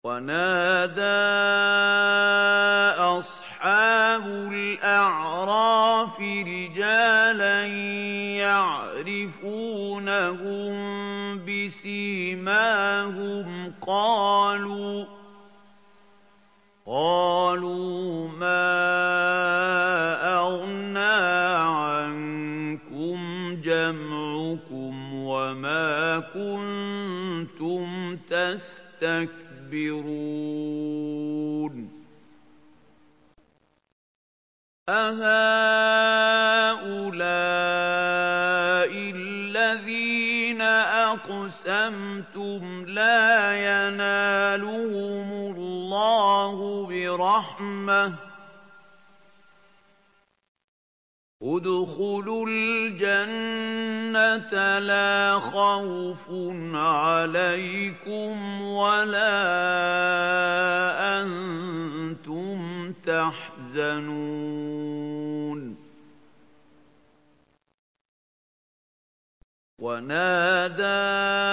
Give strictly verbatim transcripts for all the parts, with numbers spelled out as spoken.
وَنَادَىٰ أَصْحَابُ الْأَعْرَافِ رِجَالًا يَعْرِفُونَهُم بِسِيمَاهُمْ قَالُوا قَالُوا مَا أَغْنَىٰ عَنكُمْ جَمْعُكُمْ وَمَا كُنتُمْ تَسْتَكْبِرُونَ أَهَٰؤُلَاءِ الَّذِينَ أَقْسَمْتُمْ لَا يَنَالُهُمُ اللَّهُ بِرَحْمَةٍ ادْخُلُوا الْجَنَّةَ لَا خَوْفٌ عَلَيْكُمْ وَلَا أَنتُمْ تَحْزَنُونَ وَنَادَىٰ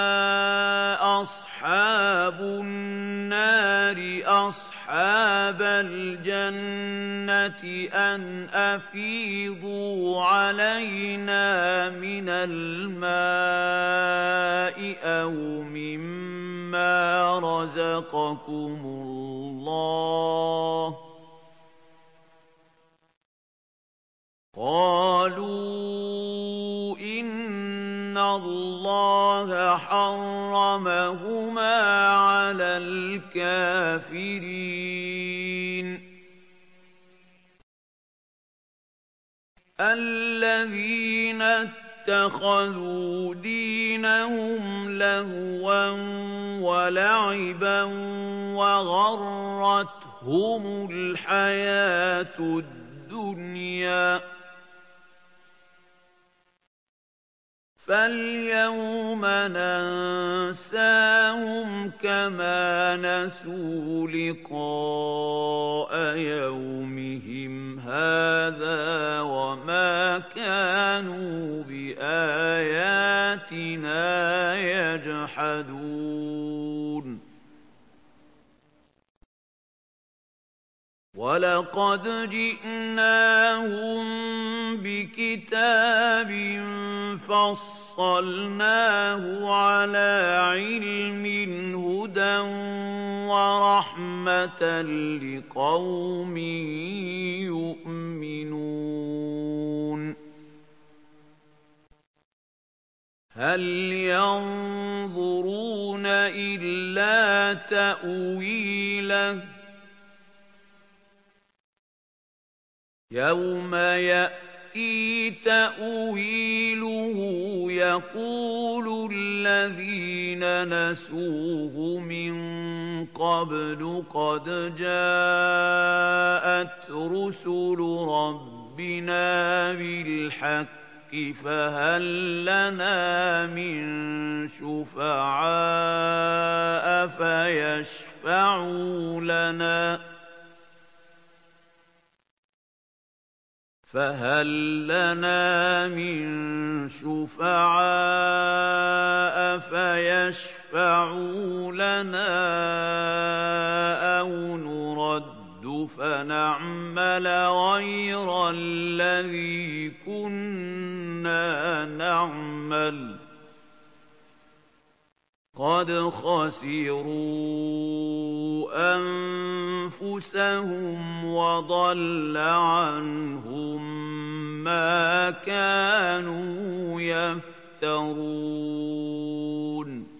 أَصْحَابُ النَّارِ أَصْحَابَ الْجَنَّةِ أَنْ أَفِيضُوا عَلَيْنَا مِنَ الْمَاءِ أَوْ مِمَّا رَزَقَكُمُ اللَّهُ قَالُوا إِنَّ اللَّهَ حَرَّمَهُمَا عَلَى الْكَافِرِينَ الَّذِينَ اتَّخَذُوا دِينَهُمْ لَهْوًا وَلَعِبًا وَغَرَّتْهُمُ الْحَيَاةُ الدُّنْيَا فَالْيَوْمَ نَنسَاهُمْ كَمَا نَسُوا لِقَاءَ يَوْمِهِمْ هَٰذَا وَمَا كَانُوا بِآيَاتِنَا يَجْحَدُونَ وَلَقَدْ جِئْنَاهُم بِكِتَابٍ فَصَّلْنَاهُ عَلَىٰ عِلْمٍ هُدًى وَرَحْمَةً لِّقَوْمٍ يُؤْمِنُونَ هَلْ يَنظُرُونَ إِلَّا تَأْوِيلَهُ يَوْمَ يَأْتِي تَأْوِيلُهُ يَقُولُ الَّذِينَ نَسُوهُ مِن قَبْلُ قَدْ جَاءَتْ رُسُلُ رَبِّنَا بِالْحَقِّ فَهَل لَّنَا مِن شُفَعَاءَ فَيَشْفَعُوا لَنَا فَهَل لَّنَا مِن شُفَعَاءَ فَيَشْفَعُوا لَنَا أَوْ نُرَدُّ فَنَعْمَلَ غَيْرَ الَّذِي كُنَّا نَعْمَلُ قَدْ خَسِرُوا أَنفُسَهُمْ وَضَلَّ عَنْهُم مَّا كَانُوا يَفْتَرُونَ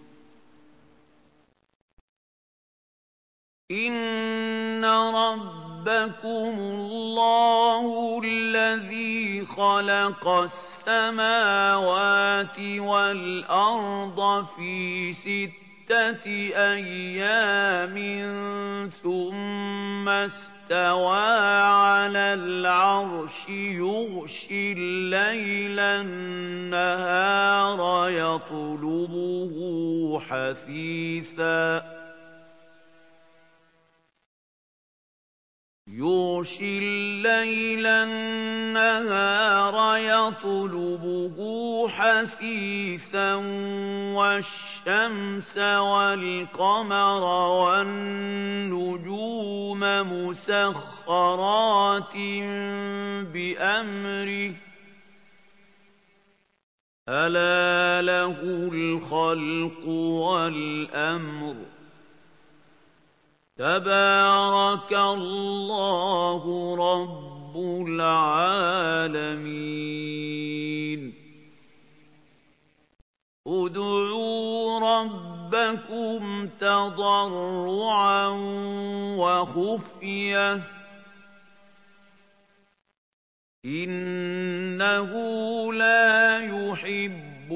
إِنَّ رَبَّكُمُ اللَّهُ الَّذِي خَلَقَ السَّمَاوَاتِ وَالْأَرْضَ فِي سِتَّةِ أَيَّامٍ ثُمَّ اسْتَوَىٰ عَلَى الْعَرْشِ يُغْشِي اللَّيْلَ النَّهَارَ يَطْلُبُهُ حَثِيثًا يُغْشِي اللَّيْلَ النَّهَارَ يَطْلُبُهُ حَثِيثًا وَالشَّمْسَ وَالشَّمْسَ وَالْقَمَرَ وَالنُّجُومَ مُسَخَّرَاتٍ بِأَمْرِهِ ۗ أَلَا لَهُ الْخَلْقُ وَالْأَمْرُ ۗ تَبَارَكَ اللَّهُ رَبُّ الْعَالَمِينَ ادْعُوا رَبَّكُمْ تَضَرُّعًا وَخُفْيَةً إِنَّهُ لَا يُحِبُّ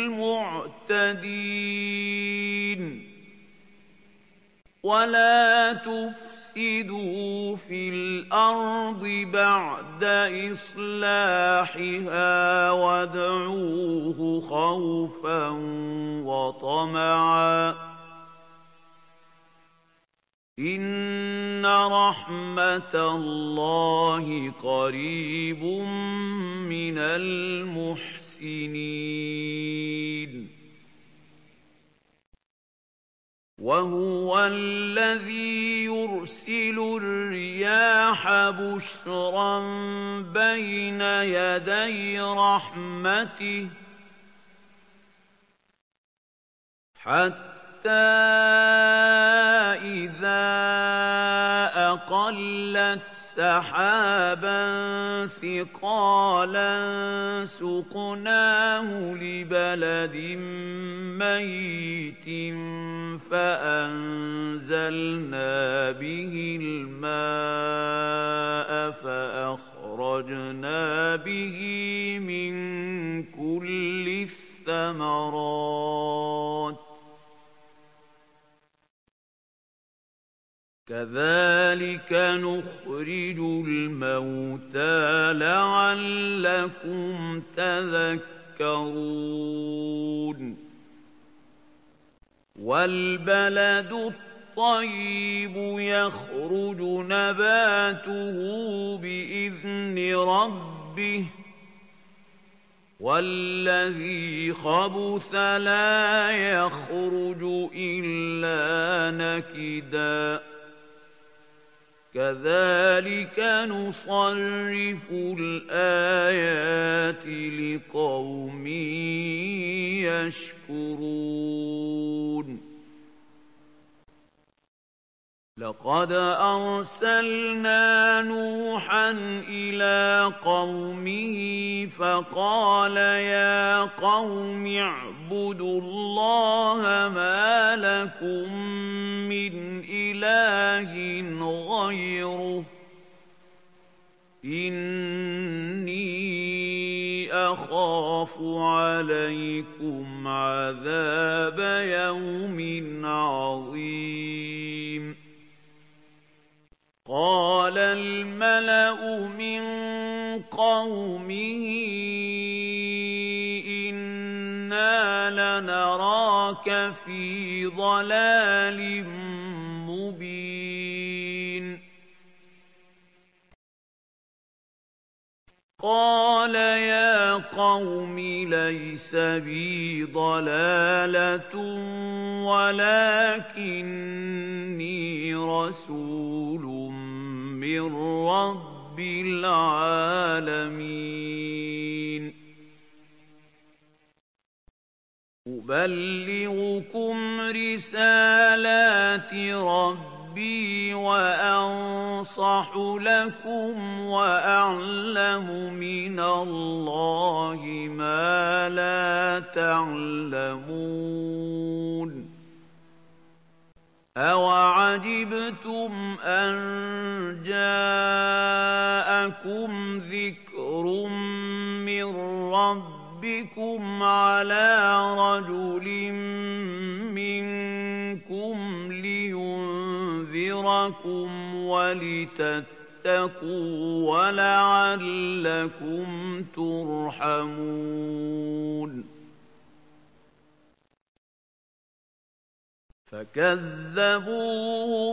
الْمُعْتَدِينَ وَلَا تُفْسِدُوا فِي الْأَرْضِ بَعْدَ إِصْلَاحِهَا وَادْعُوهُ خَوْفًا وَطَمَعًا ۚ إِنَّ رَحْمَتَ اللَّهِ قَرِيبٌ مِّنَ الْمُحْسِنِينَ وَهُوَ الَّذِي يُرْسِلُ الرِّيَاحَ بُشْرًا بَيْنَ يَدَيْ رَحْمَتِهِ حَتَّىٰ إِذَا أَقَلَّتْ سَحَابًا ثِقَالًا سُقْنَاهُ لِبَلَدٍ مَّيِّتٍ فَأَنزَلْنَا بِهِ الْمَاءَ فَأَخْرَجْنَا بِهِ مِن كُلِّ الثَّمَرَاتِ ۚ كَذَٰلِكَ نُخْرِجُ الْمَوْتَىٰ لَعَلَّكُمْ تَذَكَّرُونَ وَالْبَلَدُ الطَّيِّبُ يَخْرُجُ نَبَاتُهُ بِإِذْنِ رَبِّهِ ۖ وَالَّذِي خَبُثَ لَا يَخْرُجُ إِلَّا نَكِدًا ۚ كَذَٰلِكَ نُصَرِّفُ الْآيَاتِ لِقَوْمٍ يَشْكُرُونَ لَقَدْ أَرْسَلْنَا نُوحًا إِلَىٰ قَوْمِهِ فَقَالَ يَا قَوْمِ اعْبُدُوا اللَّهَ مَا لَكُم مِّنْ إِلَٰهٍ غَيْرُهُ إِنِّي أَخَافُ عَلَيْكُمْ عَذَابَ يَوْمٍ عَظِيمٍ قَالَ الْمَلَأُ مِن قَوْمِهِ إِنَّا لَنَرَاكَ فِي ضَلَالٍ مُّبِينٍ قَالَ يَا قَوْمِ لَيْسَ بِي ضَلَالَةٌ وَلَٰكِنِّي رَسُولٌ مِّن رَّبِّ الْعَالَمِينَ أُبَلِّغُكُمْ رِسَالَاتِ رَبِّي وَأَنصَحُ لَكُمْ وَأَعْلَمُ مِنَ اللَّهِ مَا لَا تَعْلَمُونَ أَوَعَجِبْتُمْ أَن جَاءَكُمْ ذِكْرٌ مِّن رَّبِّكُمْ عَلَىٰ رَجُلٍ مِّنكُمْ لِيُنذِرَكُمْ وَلِتَتَّقُوا وَلَعَلَّكُمْ تُرْحَمُونَ فكذبوه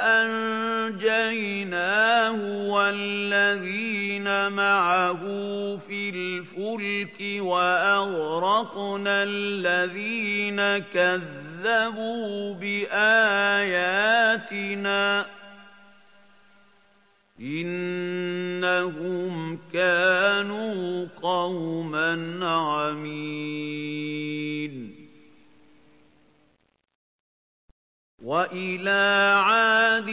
فأنجيناه والذين معه في الفلك وأغرقنا الذين كذبوا بآياتنا إنهم كانوا قوما عمين. وإلى عاد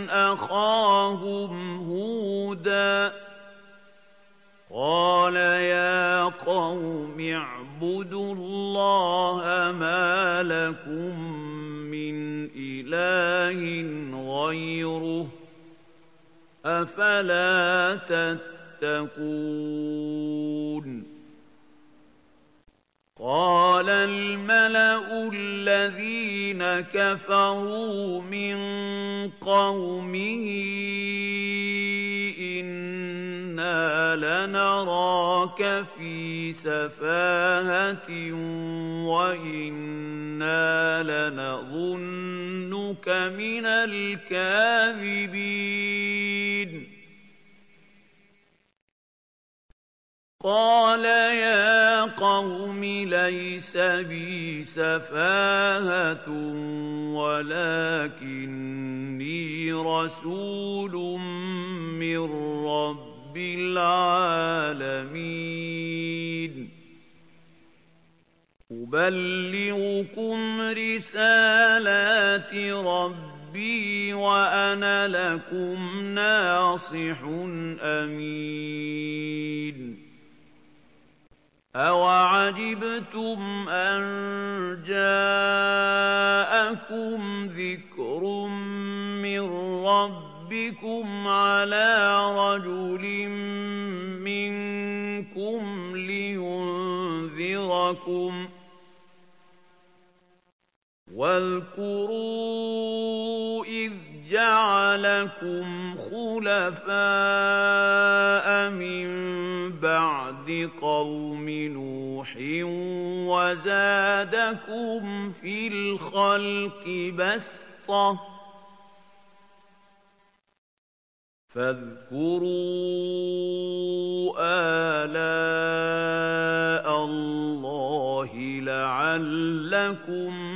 أخاهم هودا قال يا قوم اعبدوا الله ما لكم من إله غيره أفلا تتقون. قال الملأ الذين كفروا من قومه إنا لنراك في سفاهة وإنا لنظنك من الكاذبين. قال يا قوم ليس بي سفاهة ولكني رسول من رب العالمين. أبلغكم رسالات ربي وأنا لكم ناصح أمين. أَوَعَجِبْتُمْ أَن جَاءَكُمْ ذِكْرٌ مِّن رَّبِّكُمْ عَلَىٰ رَجُلٍ مِّنكُمْ لِيُنذِرَكُمْ ۚ وَاذْكُرُوا إِذْ جَعَلَكُمْ خُلَفَاءَ مِن بَعْدِ قَوْمِ نُوحٍ وَزَادَكُمْ فِي الْخَلْقِ بَسْطَةً ۖ فاذكروا آلاء الله لعلكم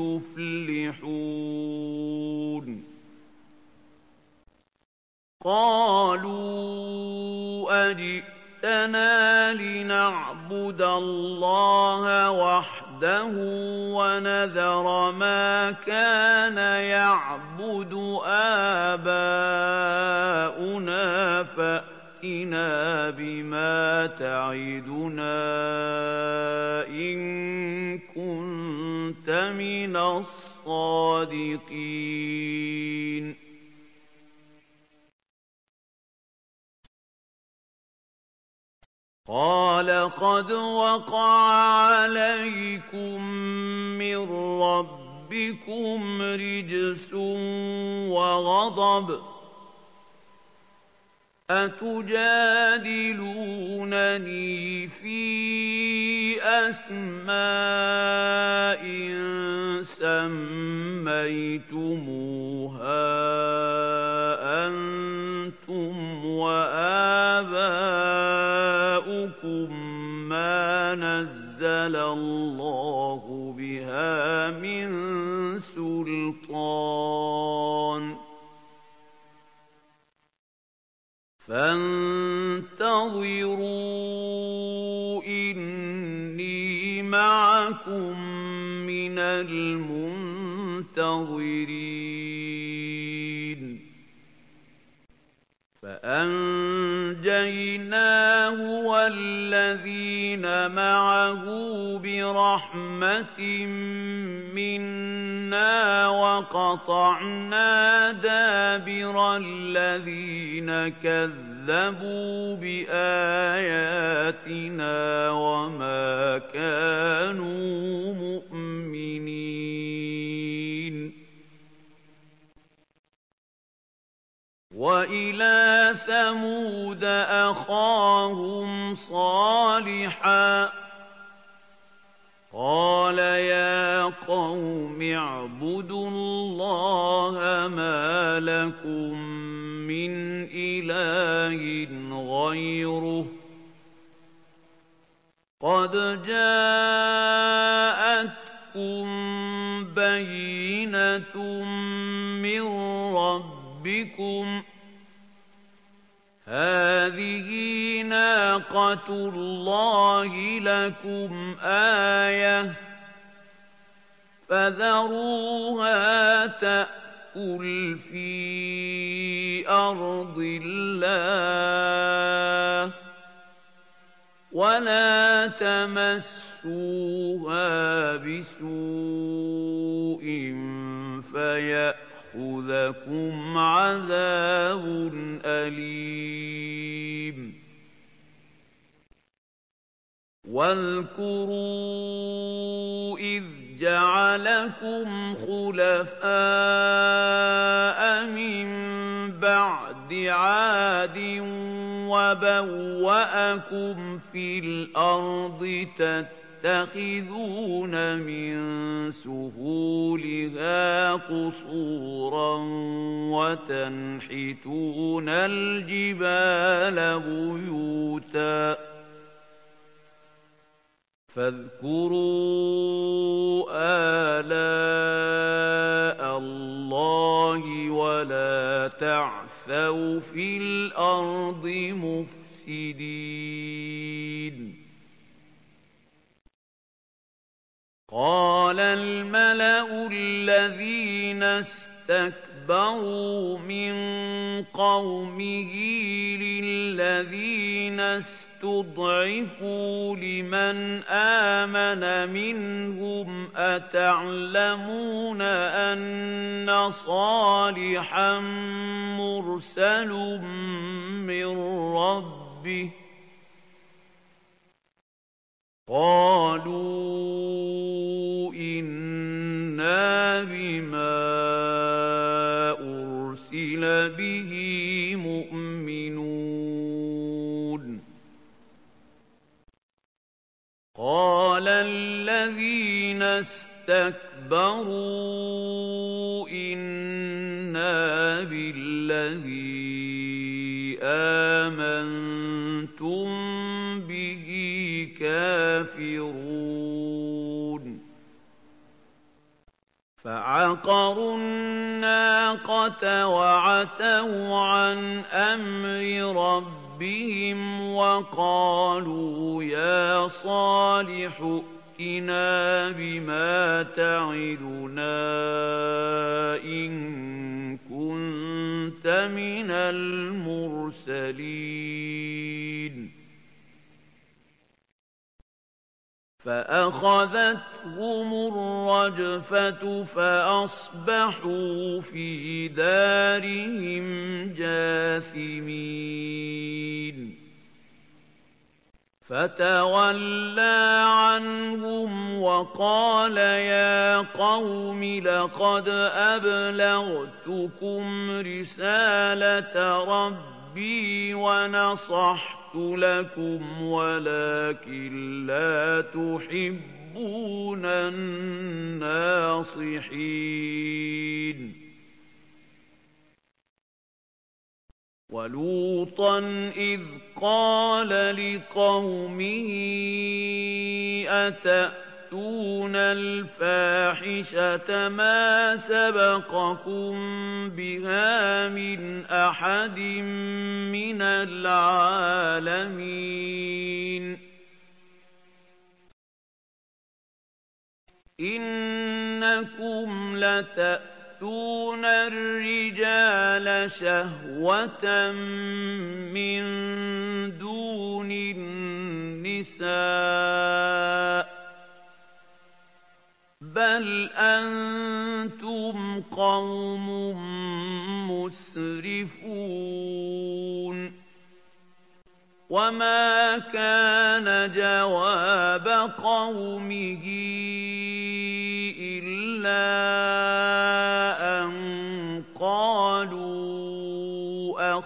تفلحون. قالوا أجئتنا لنعبد الله وحده ونذر ما كان يعبد آباؤنا فأتنا بما تعدنا إن كنت من الصادقين. قال قد وقع عليكم من ربكم رجس وغضب أتجادلونني في أسماء سميتموها أنتم وآباؤكم ما نزل الله بها من سلطان فانتظروا إني معكم من المنتظرين. فأنجيناه والذين معه برحمة منا وقطعنا دابر الذين كذبوا بآياتنا وما كانوا مؤمنين. وإلى ثمود أخاهم صالحا قال يا قوم قوم اعبدوا الله ما لكم من إله غيره قد جاءتكم بينة من ربكم هذه ناقة الله لكم آية فذروها تأكل في أرض الله ولا تمسوها بسوء فيأخذكم عذاب أليم واذكروا إذ جعلكم خلفاء من بعد عاد وبوأكم في الأرض تتخذون من سهولها قصورا وتنحتون الجبال بيوتا فاذكروا آلاء الله ولا تعثوا في الأرض مفسدين قال الملأ الذين استكبروا من قومه للذين استضعفوا لمن آمن منهم أتعلمون أن صالحا مرسل من ربه قالوا إنا بما أرسل به مؤمنون قال الذين استكبروا إنا بالذي آمنتم به كافرون فعقروا الناقة وعتوا عن أمر ربهم وقالوا يا صالح ائتنا بما تعدنا إن كنت من المرسلين فأخذتهم الرجفة فأصبحوا في دارهم جاثمين فتولى عنهم وقال يا قوم لقد أبلغتكم رسالة ربي ونصحت لكم ولكن لا تحبون الناصحين ولوطا إذ قال لقومه أتأتون الفاحشة ما سبقكم بها من أحد من العالمين إنكم لتأتون تَأْتُونَ الرِّجَالَ شَهْوَةً مِّن دُونِ النِّسَاءِ بَلْ أَنتُمْ قَوْمٌ مُّسْرِفُونَ وَمَا كَانَ جَوَابَ قَوْمِهِ إِلَّا أَن قَالُوا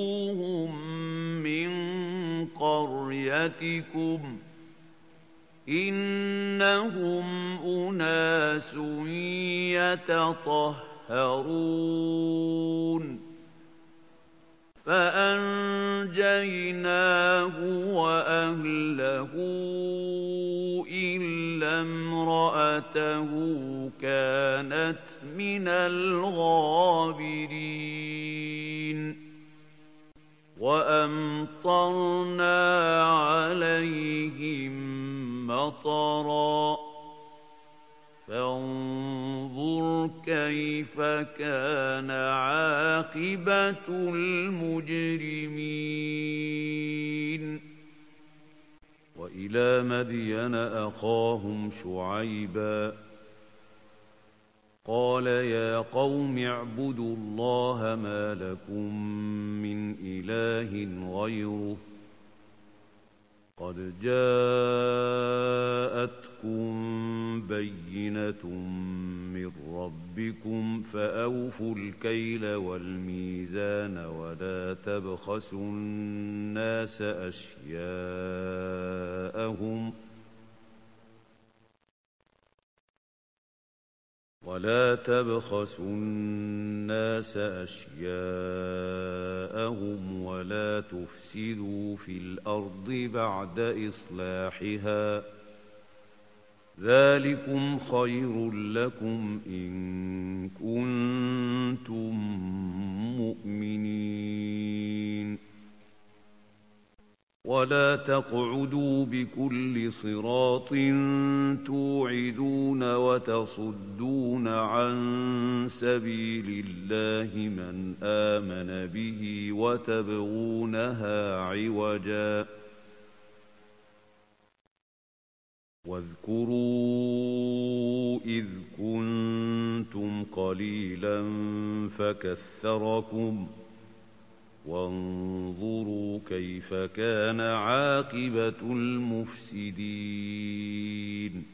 أَخْرِجُوهُم مِّن قَرْيَتِكُمْ إِنَّهُمْ أُنَاسٌ يَتَطَهَّرُونَ فَأَنجَيْنَاهُ وَأَهْلَهُ إِلَّا امْرَأَتَهُ كَانَتْ مِنَ الْغَابِرِينَ وَأَمْطَرْنَا عَلَيْهِم مَّطَرًا ۖ فَانظُرْ كَيْفَ كَانَ عَاقِبَةُ الْمُجْرِمِينَ وَإِلَىٰ مَدْيَنَ أَخَاهُمْ شُعَيْبًا قَالَ يَا قَوْمِ اعْبُدُوا اللَّهَ مَا لَكُم مِّنْ إِلَٰهٍ غَيْرُهُ قَدْ جَاءَتْكُم بَيِّنَةٌ مِّن رَّبِّكُمْ فَأَوْفُوا الْكَيْلَ وَالْمِيزَانَ وَلَا تَبْخَسُوا النَّاسَ أَشْيَاءَهُمْ ولا تبخسوا الناس أشياءهم ولا تفسدوا في الأرض بعد إصلاحها ذلكم خير لكم إن كنتم مؤمنين ولا تقعدوا بكل صراط توعدون وتصدون عن سبيل الله من آمن به وتبغونها عوجا واذكروا إذ كنتم قليلا فكثركم وانظروا كيف كان عاقبة المفسدين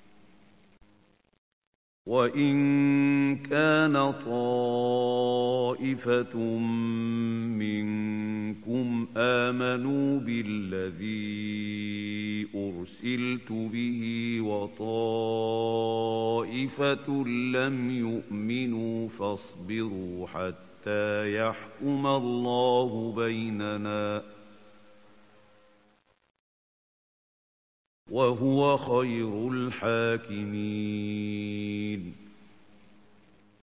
وإن كان طائفة منكم آمنوا بالذي أرسلت به وطائفة لم يؤمنوا فاصبروا حتى حتى يحكم الله بيننا وهو خير الحاكمين